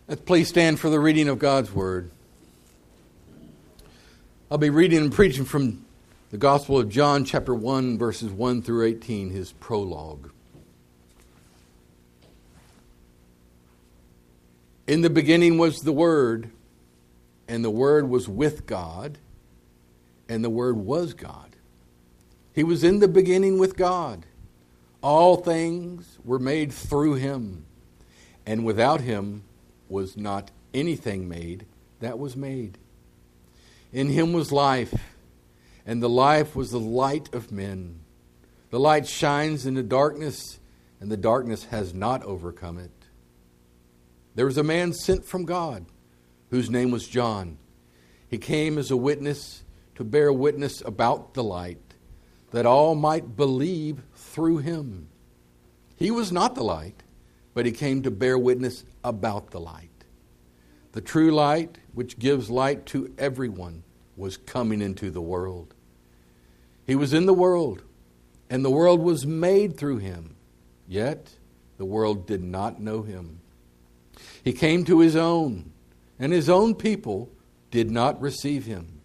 Let's please stand for the reading of God's Word. I'll be reading and preaching from the Gospel of John, chapter 1, verses 1 through 18, his prologue. In the beginning was the Word, and the Word was with God, and the Word was God. He was in the beginning with God. All things were made through him, and without him was not anything made that was made. In him was life, and the life was the light of men. The light shines in the darkness, and the darkness has not overcome it. There was a man sent from God, whose name was John. He came as a witness to bear witness about the light, that all might believe through him. He was not the light, but he came to bear witness about the light. The true light, which gives light to everyone, was coming into the world. He was in the world, and the world was made through him, yet the world did not know him. He came to his own, and his own people did not receive him.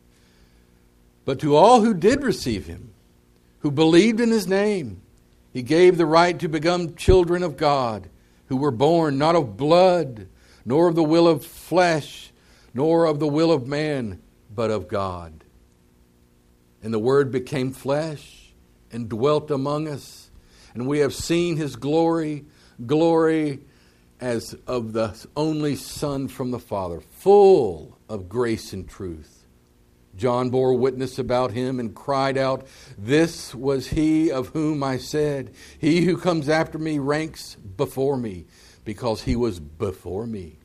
But to all who did receive him, who believed in his name, he gave the right to become children of God, who were born not of blood, nor of the will of flesh, nor of the will of man, but of God. And the Word became flesh and dwelt among us, and we have seen his glory, glory as of the only Son from the Father, full of grace and truth. John bore witness about him and cried out, "This was he of whom I said, 'He who comes after me ranks before me, because he was before me.'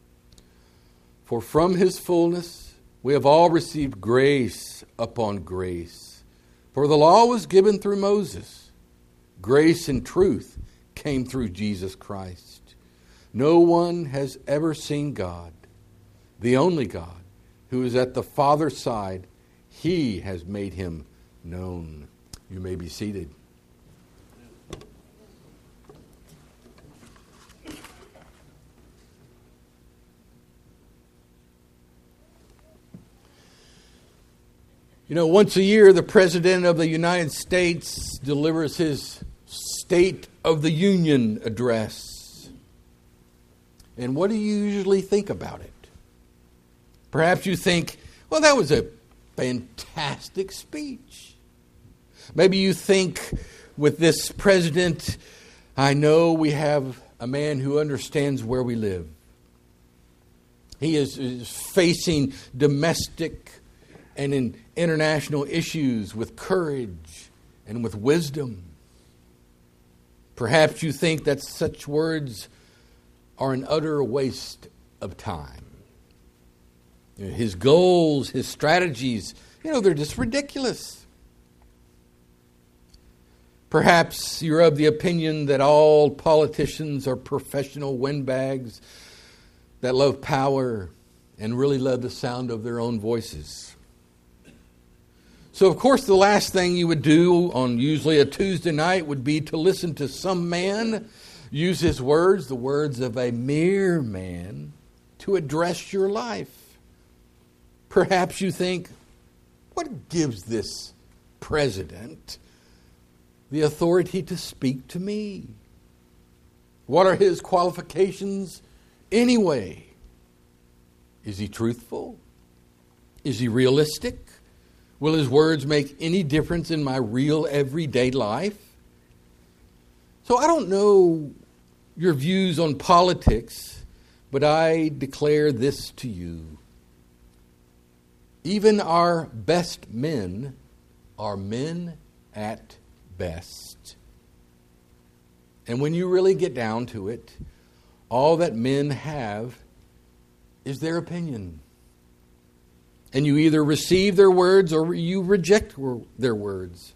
For from his fullness we have all received grace upon grace. For the law was given through Moses. Grace and truth came through Jesus Christ. No one has ever seen God, the only God, who is at the Father's side. He has made him known." You may be seated. You know, once a year, the President of the United States delivers his State of the Union address. And what do you usually think about it? Perhaps you think, well, that was a fantastic speech. Maybe you think, with this president, I know we have a man who understands where we live. He is facing domestic and in international issues with courage and with wisdom. Perhaps you think that such words are an utter waste of time. His goals, his strategies, they're just ridiculous. Perhaps you're of the opinion that all politicians are professional windbags that love power and really love the sound of their own voices. So, of course, the last thing you would do on usually a Tuesday night would be to listen to some man use his words, the words of a mere man, to address your life. Perhaps you think, what gives this president the authority to speak to me? What are his qualifications anyway? Is he truthful? Is he realistic? Will his words make any difference in my real everyday life? So I don't know your views on politics, but I declare this to you. Even our best men are men at best. And when you really get down to it, all that men have is their opinion. And you either receive their words or you reject their words.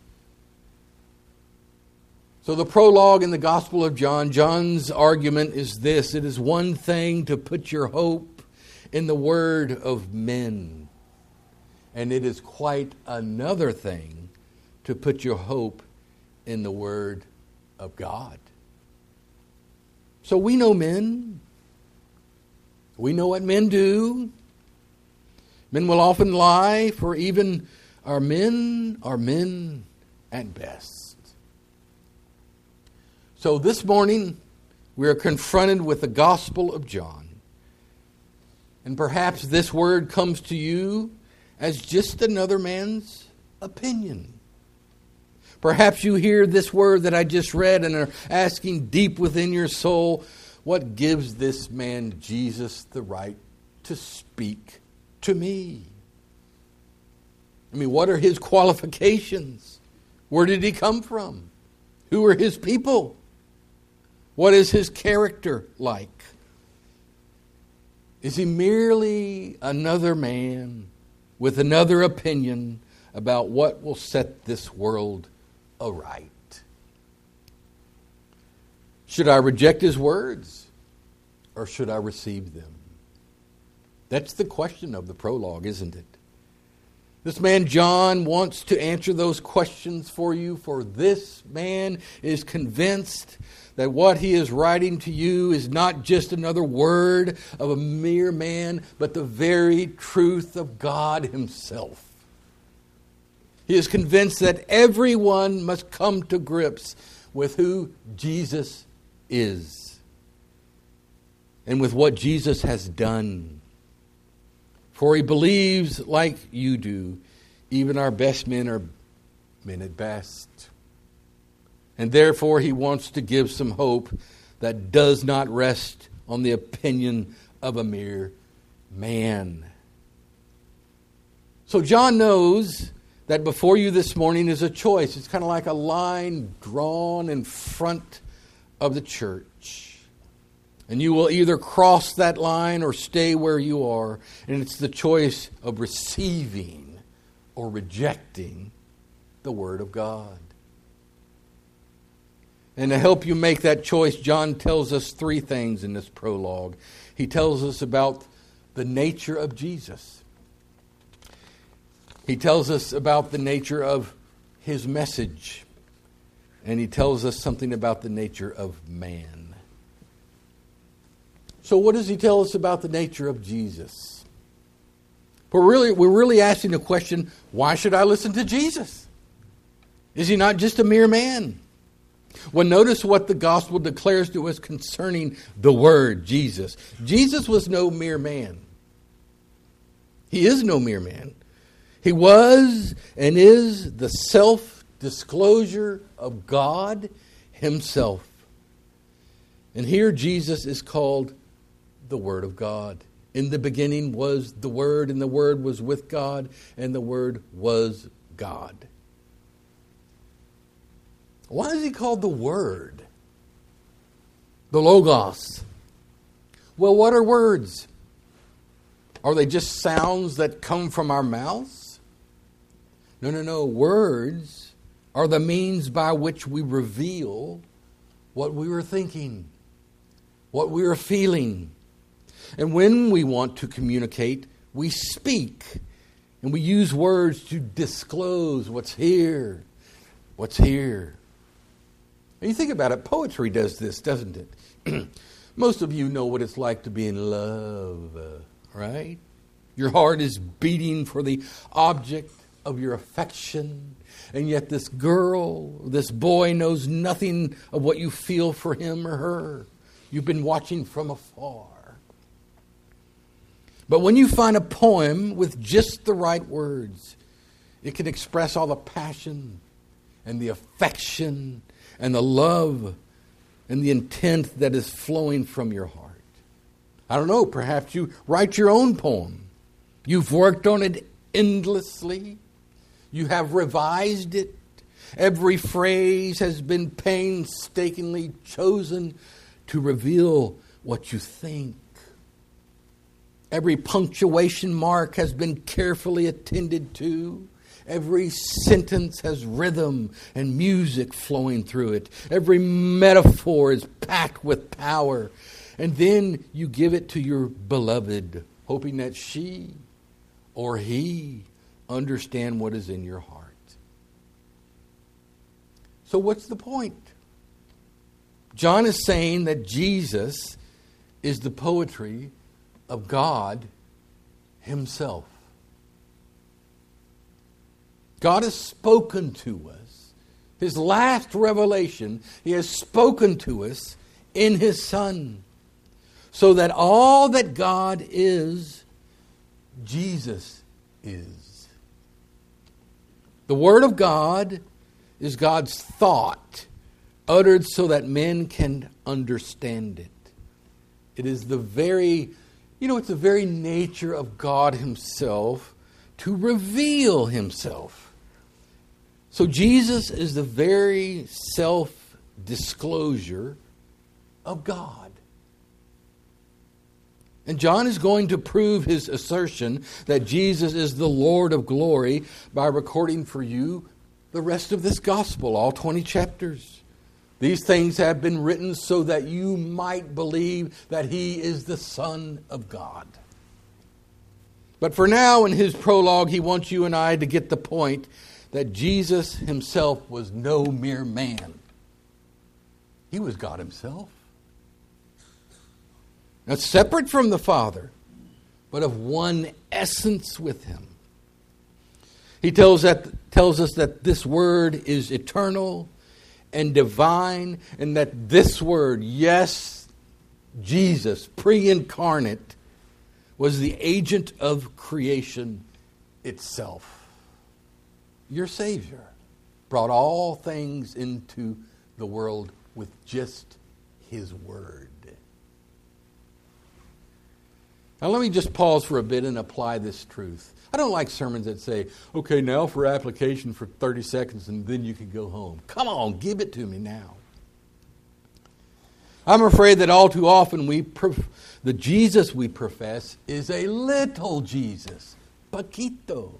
So the prologue in the Gospel of John, John's argument is this: it is one thing to put your hope in the word of men, and it is quite another thing to put your hope in the word of God. So we know men. We know what men do. Men will often lie, for even our men are men at best. So this morning, we are confronted with the Gospel of John. And perhaps this word comes to you as just another man's opinion. Perhaps you hear this word that I just read and are asking deep within your soul, what gives this man Jesus the right to speak to me? I mean, what are his qualifications? Where did he come from? Who are his people? What is his character like? Is he merely another man with another opinion about what will set this world aright? Should I reject his words or should I receive them? That's the question of the prologue, isn't it? This man John wants to answer those questions for you, for this man is convinced that what he is writing to you is not just another word of a mere man, but the very truth of God himself. He is convinced that everyone must come to grips with who Jesus is and with what Jesus has done. For he believes, like you do, even our best men are men at best. And therefore he wants to give some hope that does not rest on the opinion of a mere man. So John knows that before you this morning is a choice. It's kind of like a line drawn in front of the church. And you will either cross that line or stay where you are. And it's the choice of receiving or rejecting the Word of God. And to help you make that choice, John tells us three things in this prologue. He tells us about the nature of Jesus. He tells us about the nature of his message. And he tells us something about the nature of man. So what does he tell us about the nature of Jesus? We're really asking the question, why should I listen to Jesus? Is he not just a mere man? Well, notice what the gospel declares to us concerning the word Jesus. Jesus was no mere man. He is no mere man. He was and is the self-disclosure of God himself. And here Jesus is called the Word of God. In the beginning was the Word, and the Word was with God, and the Word was God. Why is he called the Word? The Logos. Well, what are words? Are they just sounds that come from our mouths? No. Words are the means by which we reveal what we were thinking, what we were feeling. And when we want to communicate, we speak. And we use words to disclose what's here. What's here. And you think about it, poetry does this, doesn't it? Most of you know what it's like to be in love, right? Your heart is beating for the object of your affection. And yet this girl, this boy knows nothing of what you feel for him or her. You've been watching from afar. But when you find a poem with just the right words, it can express all the passion and the affection and the love and the intent that is flowing from your heart. I don't know, perhaps you write your own poem. You've worked on it endlessly. You have revised it. Every phrase has been painstakingly chosen to reveal what you think. Every punctuation mark has been carefully attended to. Every sentence has rhythm and music flowing through it. Every metaphor is packed with power. And then you give it to your beloved, hoping that she or he understand what is in your heart. So what's the point? John is saying that Jesus is the poetry of God Himself. God has spoken to us. His last revelation, He has spoken to us in His Son. So that all that God is, Jesus is. The Word of God is God's thought, uttered so that men can understand it. It is the very, it's the very nature of God Himself to reveal Himself. So Jesus is the very self-disclosure of God. And John is going to prove his assertion that Jesus is the Lord of glory by recording for you the rest of this gospel, all 20 chapters. These things have been written so that you might believe that He is the Son of God. But for now, in his prologue, he wants you and I to get the point that Jesus Himself was no mere man. He was God Himself. Now, separate from the Father, but of one essence with Him. He tells us that this Word is eternal and divine, and that this Word, yes, Jesus, pre-incarnate, was the agent of creation itself. Your Savior brought all things into the world with just His Word. Now let me just pause for a bit and apply this truth. I don't like sermons that say, okay, now for application for 30 seconds and then you can go home. Come on, give it to me now. I'm afraid that all too often the Jesus we profess is a little Jesus, poquito.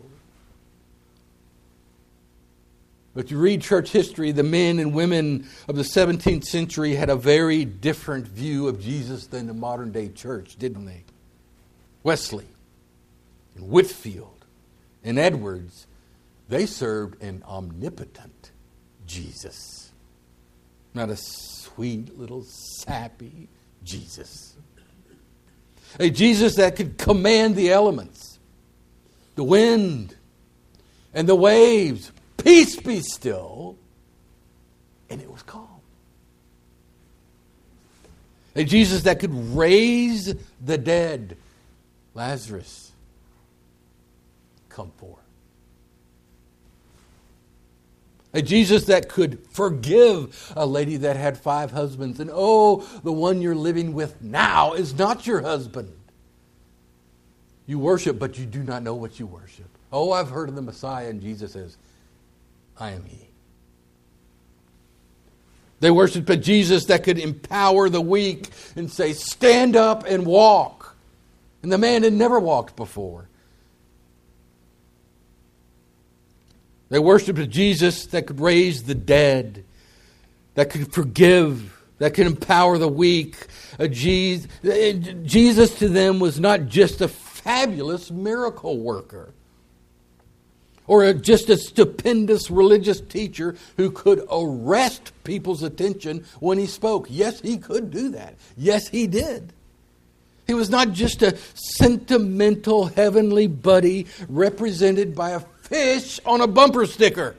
But you read church history, the men and women of the 17th century had a very different view of Jesus than the modern day church, didn't they? Wesley and Whitefield and Edwards, they served an omnipotent Jesus. Not a sweet little sappy Jesus. A Jesus that could command the elements, the wind and the waves. Peace be still. And it was calm. A Jesus that could raise the dead. Lazarus, come forth. A Jesus that could forgive a lady that had 5 husbands. And the one you're living with now is not your husband. You worship, but you do not know what you worship. I've heard of the Messiah, and Jesus says, I am He. They worshiped a Jesus that could empower the weak and say, stand up and walk. And the man had never walked before. They worshipped a Jesus that could raise the dead, that could forgive, that could empower the weak. Jesus to them was not just a fabulous miracle worker or just a stupendous religious teacher who could arrest people's attention when He spoke. Yes, He could do that. Yes, He did. He was not just a sentimental heavenly buddy represented by a fish on a bumper sticker.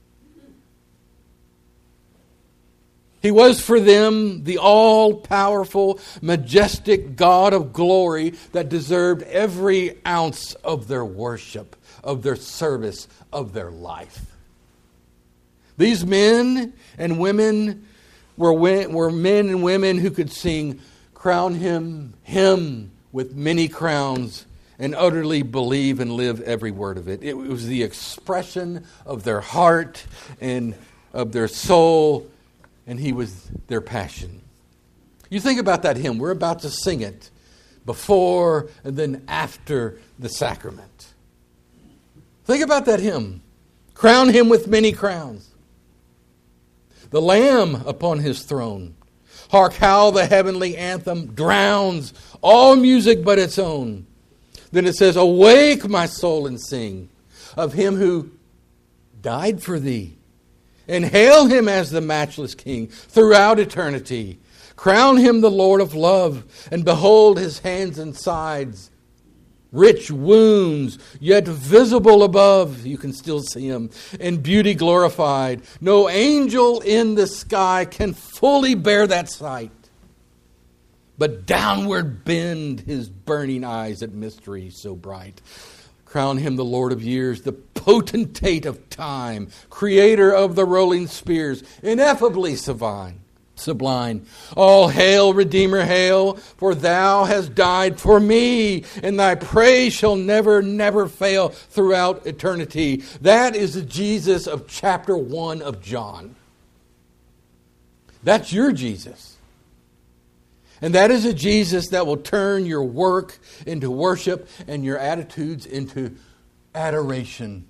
He was for them the all-powerful, majestic God of glory that deserved every ounce of their worship, of their service, of their life. These men and women were men and women who could sing, crown him with many crowns, and utterly believe and live every word of it. It was the expression of their heart and of their soul, and He was their passion. You think about that hymn. We're about to sing it before and then after the sacrament. Think about that hymn. Crown Him with many crowns. The Lamb upon His throne. Hark how the heavenly anthem drowns all music but its own. Then it says, awake my soul and sing of Him who died for thee. And hail Him as the matchless King throughout eternity. Crown him the Lord of love, and behold his hands and sides. Rich wounds, yet visible above. You can still see him. And beauty glorified. No angel in the sky can fully bear that sight. But downward bend his burning eyes at mystery so bright. Crown him the Lord of years, the potentate of time, creator of the rolling spheres, ineffably sublime. All hail, Redeemer, hail, for thou hast died for me, and thy praise shall never, never fail throughout eternity. That is the Jesus of chapter 1 of John. That's your Jesus. And that is a Jesus that will turn your work into worship and your attitudes into adoration.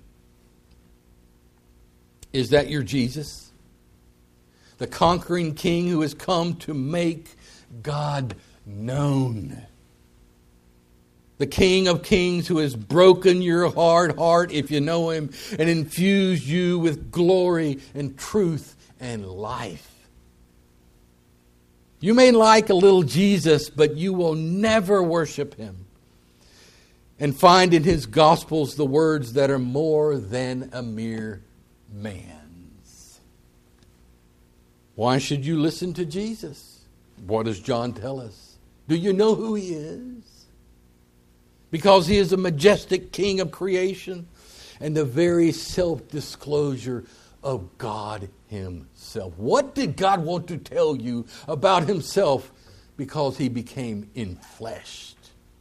Is that your Jesus? The conquering King who has come to make God known. The King of Kings who has broken your hard heart, if you know him, and infused you with glory and truth and life. You may like a little Jesus, but you will never worship him and find in his Gospels the words that are more than a mere man's. Why should you listen to Jesus? What does John tell us? Do you know who he is? Because he is a majestic King of creation and the very self-disclosure of God himself. What did God want to tell you about himself because he became enfleshed?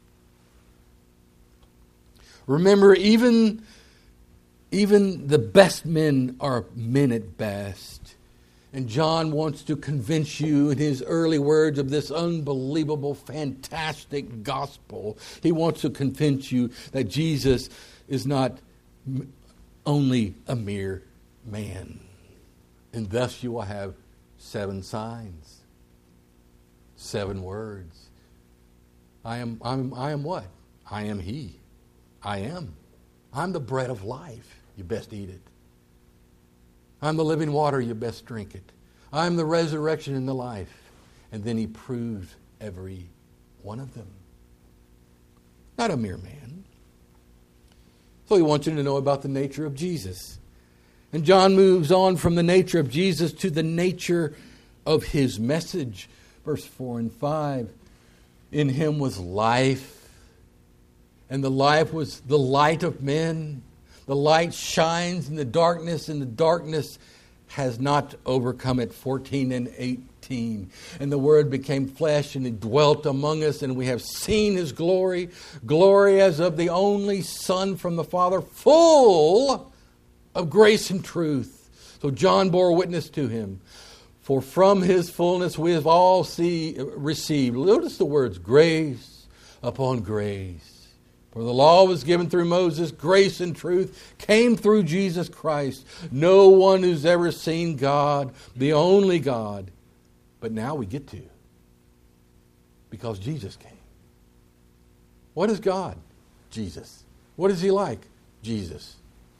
Remember, even the best men are men at best. And John wants to convince you in his early words of this unbelievable, fantastic gospel. He wants to convince you that Jesus is not only a mere man. And thus you will have 7 signs, 7 words. I am what? I am he. I am. I'm the bread of life. You best eat it. I'm the living water. You best drink it. I'm the resurrection and the life. And then he proved every one of them. Not a mere man. So he wants you to know about the nature of Jesus. And John moves on from the nature of Jesus to the nature of his message. Verse 4 and 5. In him was life, and the life was the light of men. The light shines in the darkness, and the darkness has not overcome it. 14 and 18. And the Word became flesh, and he dwelt among us, and we have seen his glory. Glory as of the only Son from the Father, full of grace and truth. So John bore witness to him. For from his fullness we have all received. Notice the words, grace upon grace. For the law was given through Moses, grace and truth came through Jesus Christ. No one who's ever seen God, the only God. But now we get to. Because Jesus came. What is God? Jesus. What is he like? Jesus.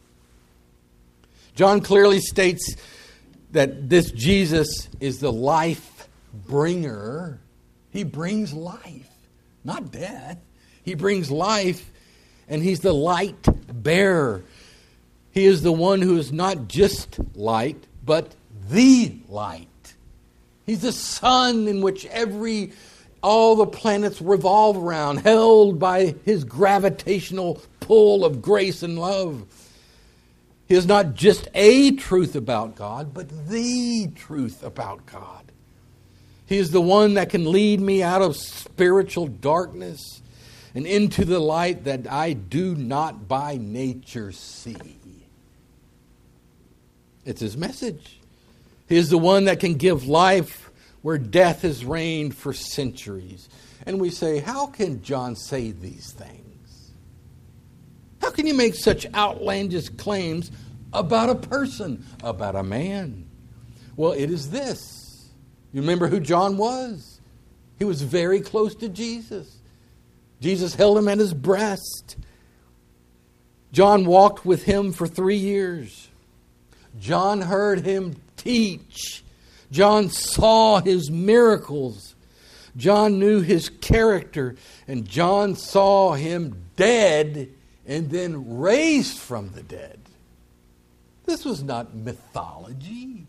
John clearly states that this Jesus is the life bringer. He brings life, not death. He brings life, and he's the light bearer. He is the one who is not just light, but the light. He's the sun in which all the planets revolve around, held by his gravitational pull of grace and love. He is not just a truth about God, but the truth about God. He is the one that can lead me out of spiritual darkness and into the light that I do not by nature see. It's his message. He is the one that can give life where death has reigned for centuries. And we say, how can John say these things? How can you make such outlandish claims about a person, about a man? Well, it is this. You remember who John was? He was very close to Jesus. Jesus held him at his breast. John walked with him for 3 years. John heard him teach. John saw his miracles. John knew his character. And John saw him dead and then raised from the dead. This was not mythology.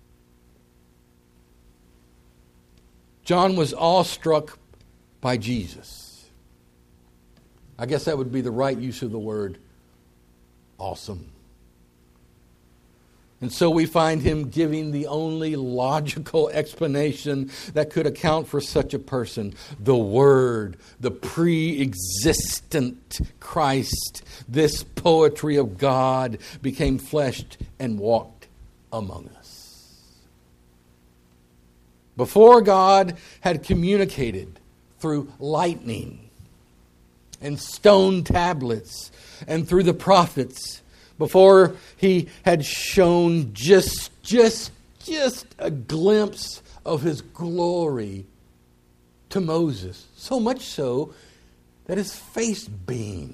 John was awestruck by Jesus. I guess that would be the right use of the word awesome. And so we find him giving the only logical explanation that could account for such a person. The Word, the pre-existent Christ, this poetry of God became flesh and walked among us. Before God had communicated through lightning and stone tablets and through the prophets, before he had shown just a glimpse of his glory to Moses, so much so that his face beamed.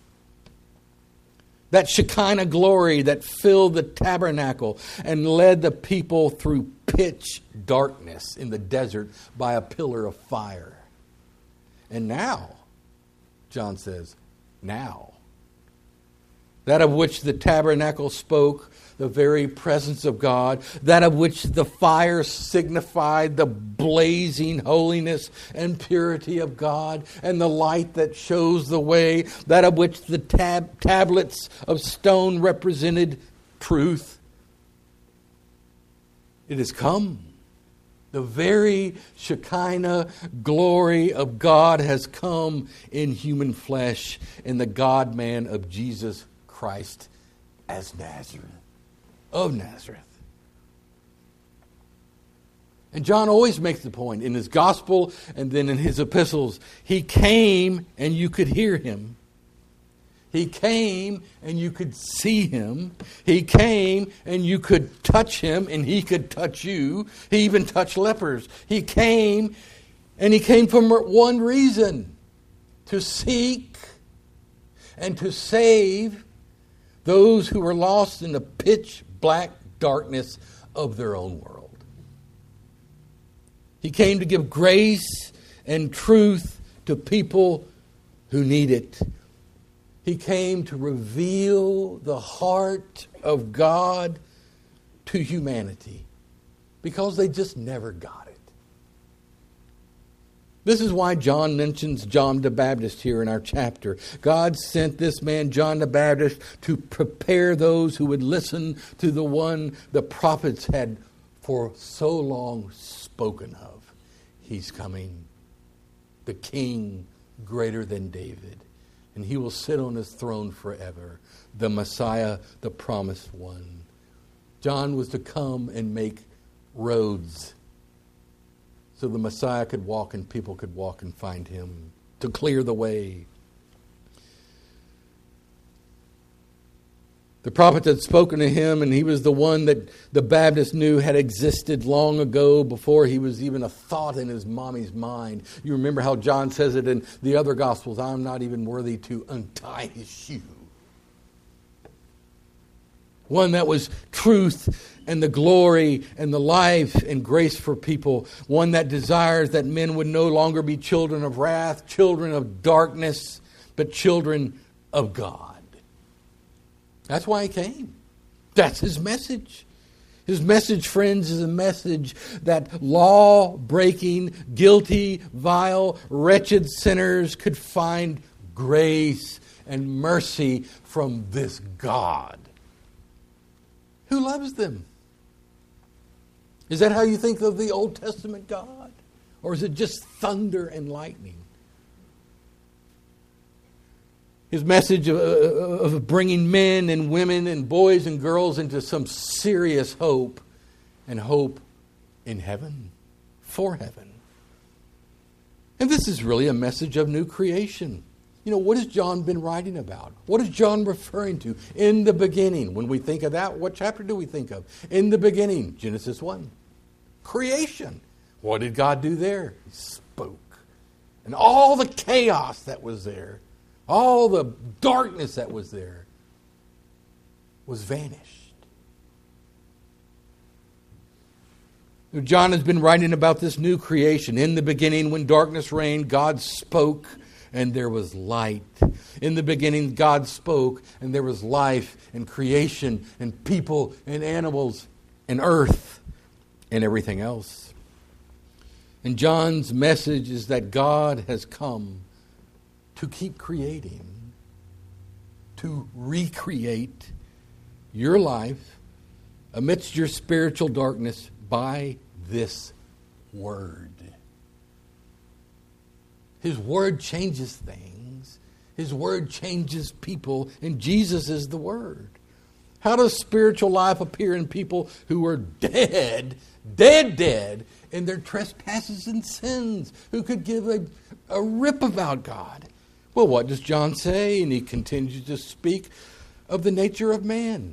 That Shekinah glory that filled the tabernacle and led the people through pitch darkness in the desert by a pillar of fire. And now, John says, now, that of which the tabernacle spoke, the very presence of God, that of which the fire signified the blazing holiness and purity of God, and the light that shows the way, that of which the tablets of stone represented truth. It has come. The very Shekinah glory of God has come in human flesh in the God-man of Jesus Christ as Nazareth, of Nazareth. And John always makes the point in his gospel and then in his epistles. He came and you could hear him. He came and you could see him. He came and you could touch him and he could touch you. He even touched lepers. He came and he came for one reason: to seek and to save those who were lost in the pitch black darkness of their own world. He came to give grace and truth to people who need it. He came to reveal the heart of God to humanity because they just never got it. This is why John mentions John the Baptist here in our chapter. God sent this man, John the Baptist, to prepare those who would listen to the one the prophets had for so long spoken of. He's coming, the King greater than David, and he will sit on his throne forever, the Messiah, the promised one. John was to come and make roads so the Messiah could walk and people could walk and find him, to clear the way. The prophets had spoken to him, and he was the one that the Baptist knew had existed long ago before he was even a thought in his mommy's mind. You remember how John says it in the other Gospels, I'm not even worthy to untie his shoe. One that was truth and the glory and the life and grace for people. One that desires that men would no longer be children of wrath, children of darkness, but children of God. That's why he came. That's his message. His message, friends, is a message that law-breaking, guilty, vile, wretched sinners could find grace and mercy from this God who loves them. Is that how you think of the Old Testament God? Or is it just thunder and lightning? His message of bringing men and women and boys and girls into some serious hope, and hope in heaven, for heaven. And this is really a message of new creation. You know, what has John been writing about? What is John referring to? In the beginning. When we think of that, what chapter do we think of? In the beginning, Genesis 1. Creation. What did God do there? He spoke. And all the chaos that was there, all the darkness that was there, was vanished. John has been writing about this new creation. In the beginning, when darkness reigned, God spoke and there was light. In the beginning, God spoke and there was life and creation and people and animals and earth and everything else. And John's message is that God has come to keep creating, to recreate your life amidst your spiritual darkness by this Word. His Word changes things. His Word changes people, and Jesus is the Word. How does spiritual life appear in people who are dead in their trespasses and sins, who could give a rip about God? Well, what does John say? And he continues to speak of the nature of man.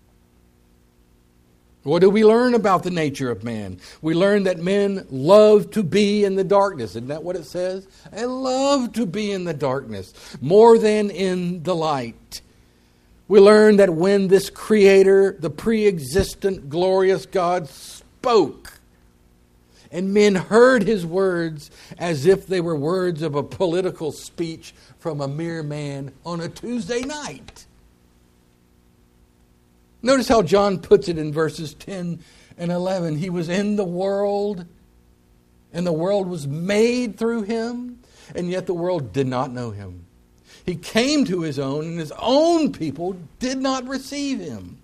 What do we learn about the nature of man? We learn that men love to be in the darkness. Isn't that what it says? I love to be in the darkness more than in the light. We learn that when this Creator, the pre-existent, glorious God, spoke, and men heard His words as if they were words of a political speech from a mere man on a Tuesday night. Notice how John puts it in verses 10 and 11. He was in the world, and the world was made through Him, and yet the world did not know Him. He came to His own, and His own people did not receive Him.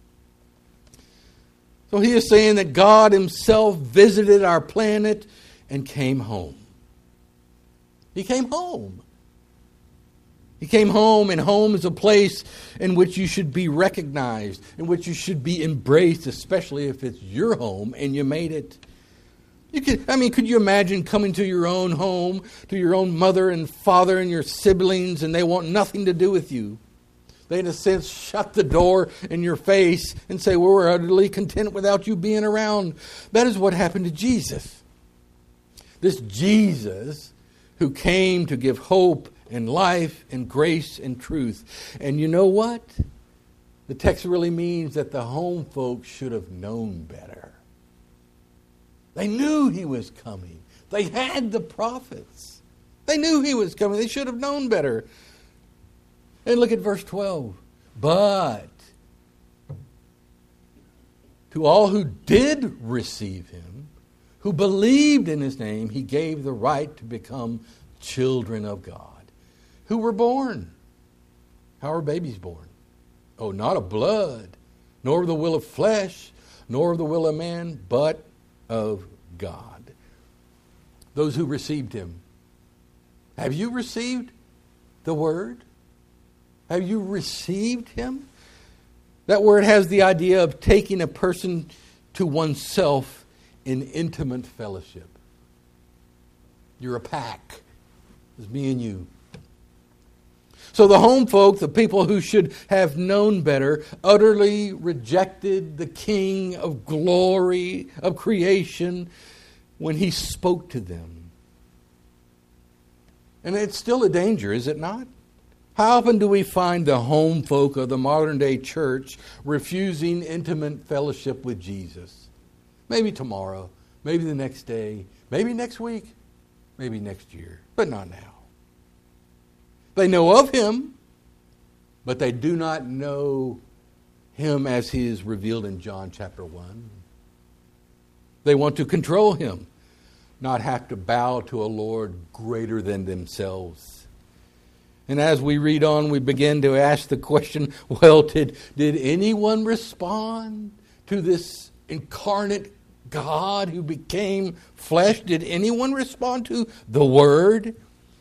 So he is saying that God Himself visited our planet and came home. He came home. He came home, and home is a place in which you should be recognized, in which you should be embraced, especially if it's your home and you made it. Could you imagine coming to your own home, to your own mother and father and your siblings, and they want nothing to do with you? They, in a sense, shut the door in your face and say, well, we're utterly content without you being around. That is what happened to Jesus. This Jesus who came to give hope and life and grace and truth. And you know what? The text really means that the home folks should have known better. They knew He was coming. They had the prophets. They knew He was coming. They should have known better. And look at verse 12. But to all who did receive Him, who believed in His name, He gave the right to become children of God. Who were born? How are babies born? Oh, not of blood, nor of the will of flesh, nor of the will of man, but of God. Those who received Him. Have you received the Word? Have you received Him? That word has the idea of taking a person to oneself in intimate fellowship. You're a pack. It's me and you. So the home folk, the people who should have known better, utterly rejected the King of glory, of creation, when He spoke to them. And it's still a danger, is it not? How often do we find the home folk of the modern day church refusing intimate fellowship with Jesus? Maybe tomorrow, maybe the next day, maybe next week, maybe next year, but not now. They know of Him, but they do not know Him as He is revealed in John chapter 1. They want to control Him, not have to bow to a Lord greater than themselves. And as we read on, we begin to ask the question, well, did anyone respond to this incarnate God who became flesh? Did anyone respond to the Word?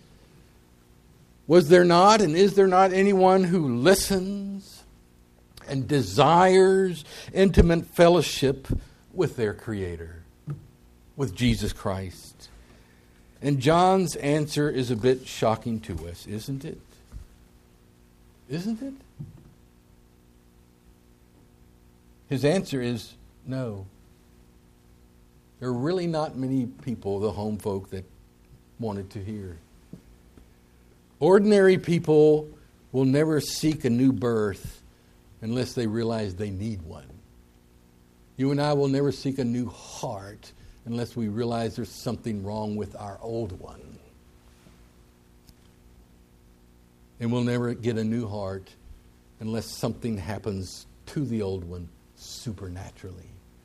Was there not and is there not anyone who listens and desires intimate fellowship with their Creator, with Jesus Christ? And John's answer is a bit shocking to us, isn't it? Isn't it? His answer is no. There are really not many people, the home folk, that wanted to hear. Ordinary people will never seek a new birth unless they realize they need one. You and I will never seek a new heart unless we realize there's something wrong with our old one. And we'll never get a new heart unless something happens to the old one supernaturally.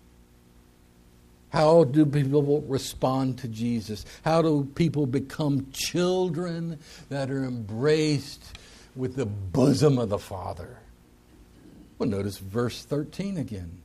How do people respond to Jesus? How do people become children that are embraced with the bosom of the Father? Well, notice verse 13 again.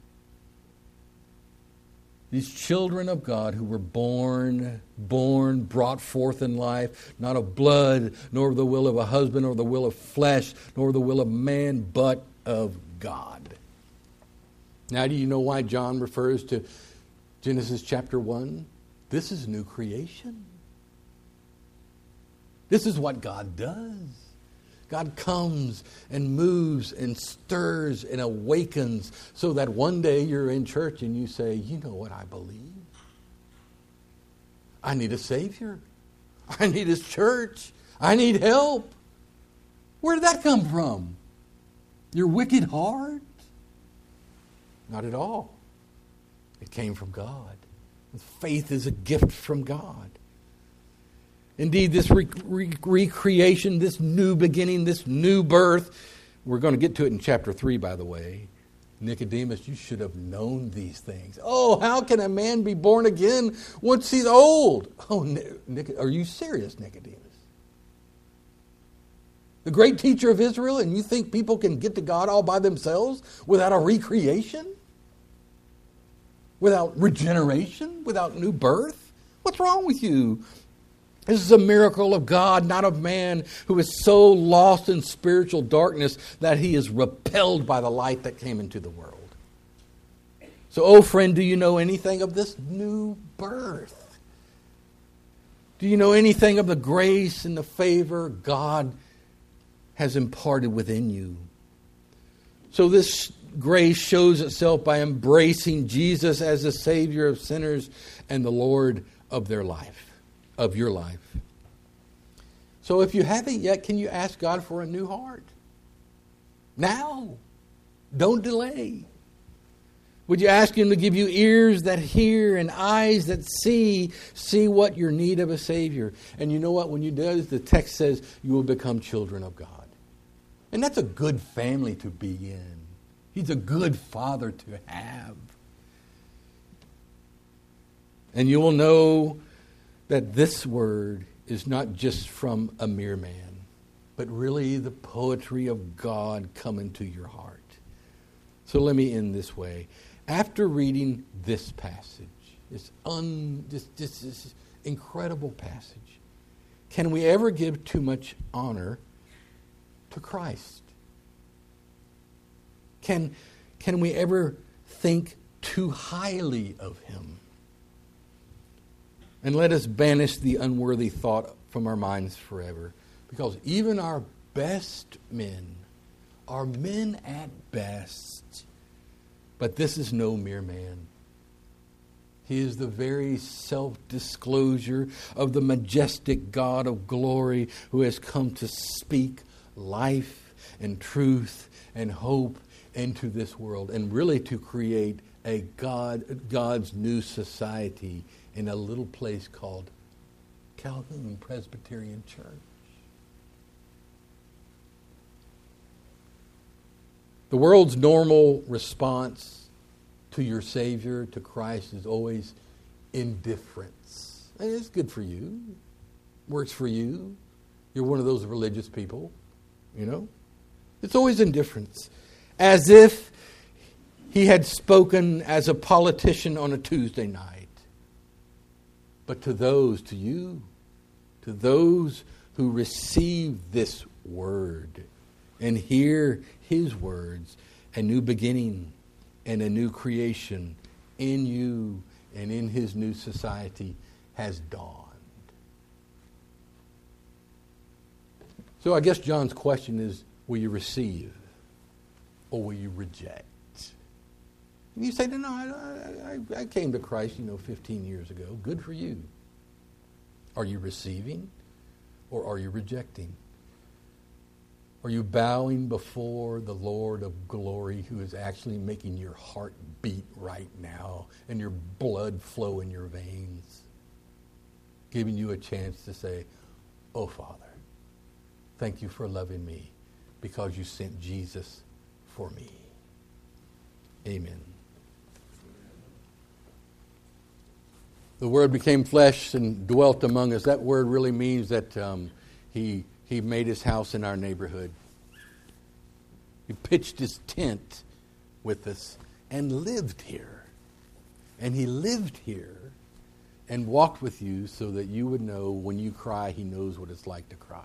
These children of God who were born, brought forth in life, not of blood, nor of the will of a husband, nor the will of flesh, nor the will of man, but of God. Now, do you know why John refers to Genesis chapter 1? This is new creation. This is what God does. God comes and moves and stirs and awakens so that one day you're in church and you say, you know what I believe? I need a Savior. I need His church. I need help. Where did that come from? Your wicked heart? Not at all. It came from God. Faith is a gift from God. Indeed, this recreation, this new beginning, this new birth, we're going to get to it in chapter 3, by the way. Nicodemus, you should have known these things. Oh, how can a man be born again once he's old? Oh, are you serious, Nicodemus? The great teacher of Israel, and you think people can get to God all by themselves without a recreation? Without regeneration? Without new birth? What's wrong with you? This is a miracle of God, not of man, who is so lost in spiritual darkness that he is repelled by the light that came into the world. So, oh friend, do you know anything of this new birth? Do you know anything of the grace and the favor God has imparted within you? So this grace shows itself by embracing Jesus as the Savior of sinners and the Lord of their life. Of your life. So if you haven't yet, can you ask God for a new heart? Now. Don't delay. Would you ask Him to give you ears that hear and eyes that see what your need of a Savior? And you know what? When you do, the text says you will become children of God. And that's a good family to be in. He's a good father to have. And you will know that this word is not just from a mere man, but really the poetry of God coming to your heart. So let me end this way. After reading this passage, this incredible passage, can we ever give too much honor to Christ? Can we ever think too highly of Him? And let us banish the unworthy thought from our minds forever. Because even our best men are men at best. But this is no mere man. He is the very self-disclosure of the majestic God of glory who has come to speak life and truth and hope into this world. And really to create a God's new society in a little place called Calhoun Presbyterian Church. The world's normal response to your Savior, to Christ, is always indifference. And it's good for you. Works for you. You're one of those religious people, you know. It's always indifference. As if He had spoken as a politician on a Tuesday night. But to those who receive this word and hear His words, a new beginning and a new creation in you and in His new society has dawned. So I guess John's question is, will you receive or will you reject? And you say, no, I came to Christ, 15 years ago. Good for you. Are you receiving or are you rejecting? Are you bowing before the Lord of glory who is actually making your heart beat right now and your blood flow in your veins? Giving you a chance to say, oh, Father, thank you for loving me because you sent Jesus for me. Amen. The Word became flesh and dwelt among us. That word really means that He made His house in our neighborhood. He pitched His tent with us and lived here. And He lived here and walked with you so that you would know when you cry, He knows what it's like to cry.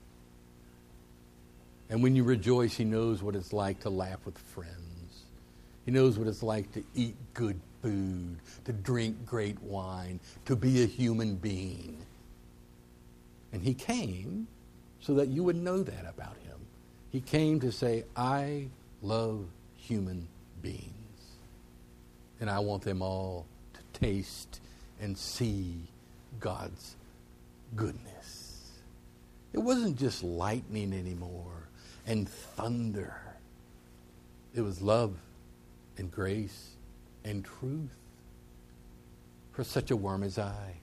And when you rejoice, He knows what it's like to laugh with friends. He knows what it's like to eat good food, to drink great wine, to be a human being. And He came so that you would know that about Him. He came to say, I love human beings. And I want them all to taste and see God's goodness. It wasn't just lightning anymore and thunder. It was love and grace and truth for such a worm as I.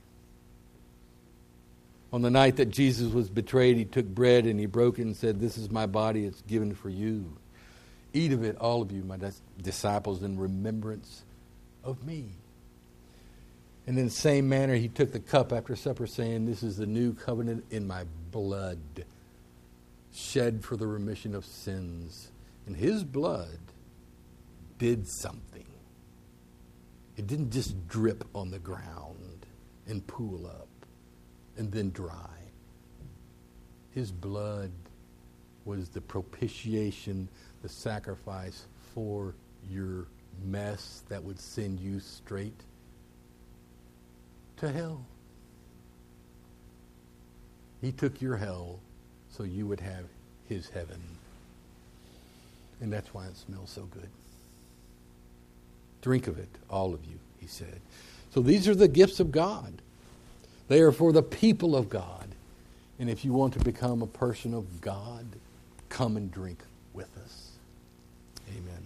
On the night that Jesus was betrayed, He took bread and He broke it and said, this is my body, it's given for you. Eat of it, all of you, my disciples, in remembrance of me. And in the same manner, He took the cup after supper, saying, this is the new covenant in my blood, shed for the remission of sins. And His blood did something. It didn't just drip on the ground and pool up and then dry. His blood was the propitiation, the sacrifice for your mess that would send you straight to hell. He took your hell so you would have His heaven. And that's why it smells so good. Drink of it, all of you, He said. So these are the gifts of God. They are for the people of God. And if you want to become a person of God, come and drink with us. Amen.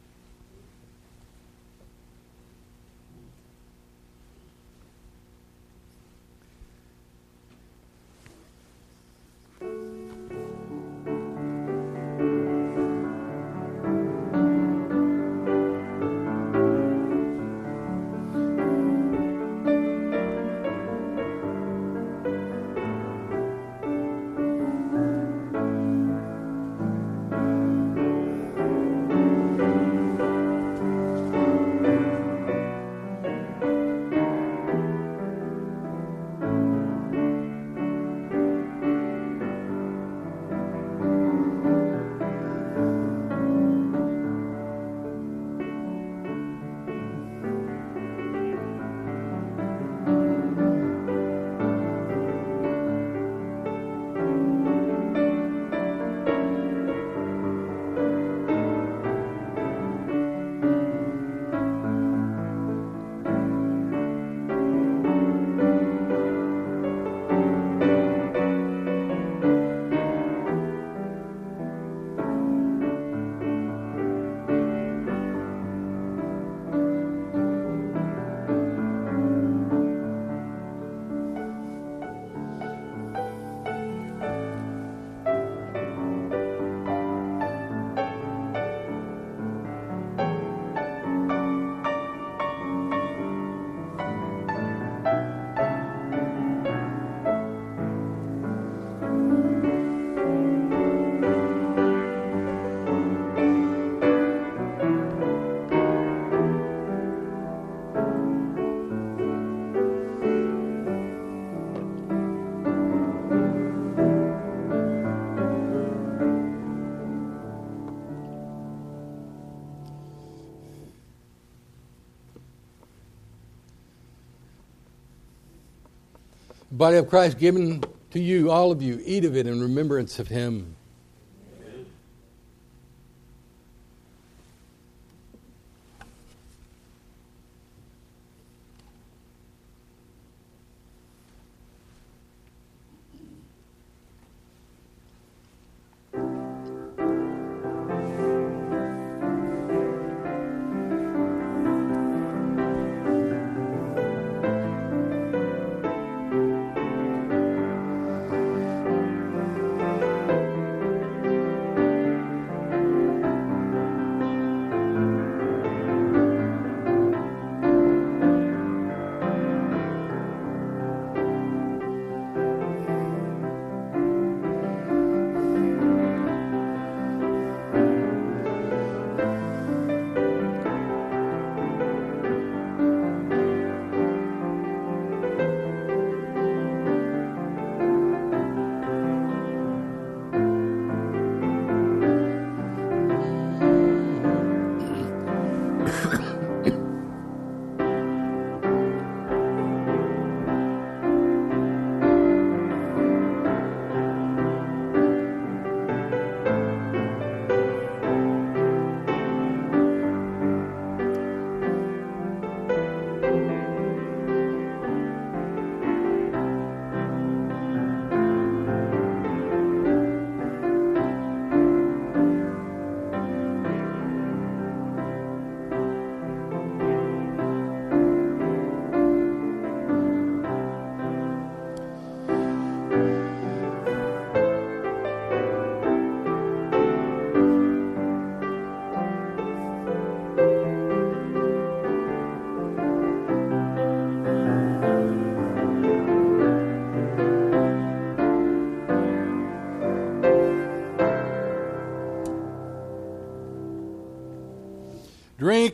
The body of Christ given to you, all of you, eat of it in remembrance of Him. Amen.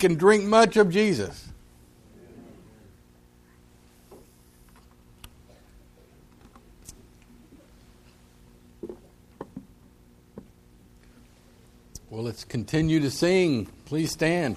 eat and drink much of Jesus. Well, let's continue to sing. Please stand.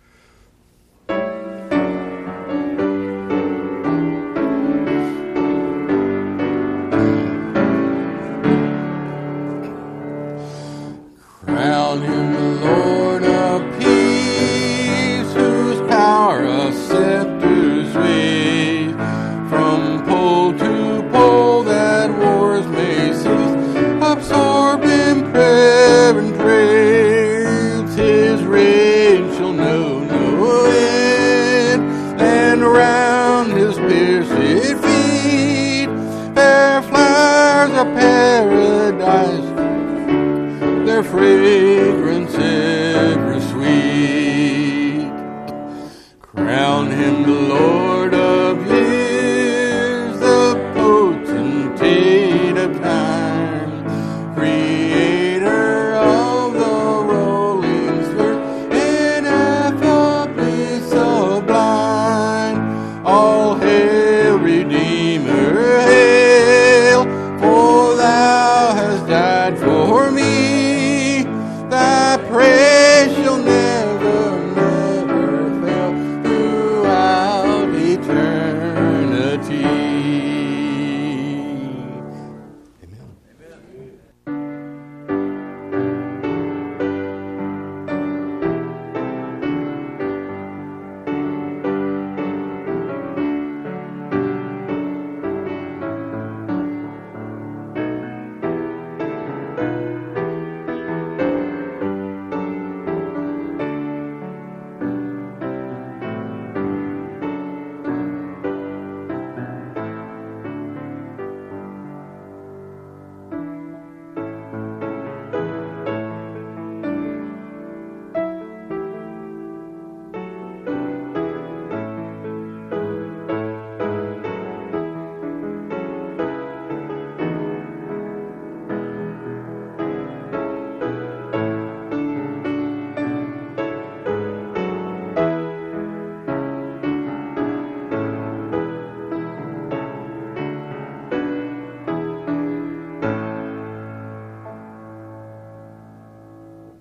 Crown him the Lord of peace, whose power a scepter sweeps. From pole to pole that wars may cease, absorbed in prayer and praise, his reign shall know no end. And around his pierced feet fair flowers of paradise, their fragrance ever sweet. Crown him the Lord of years, the potentate of time, creator of the rolling spheres, ineffably sublime. All hail, Redeemer, hail, for thou hast died for me. Thy praise shall never, never fail throughout eternity.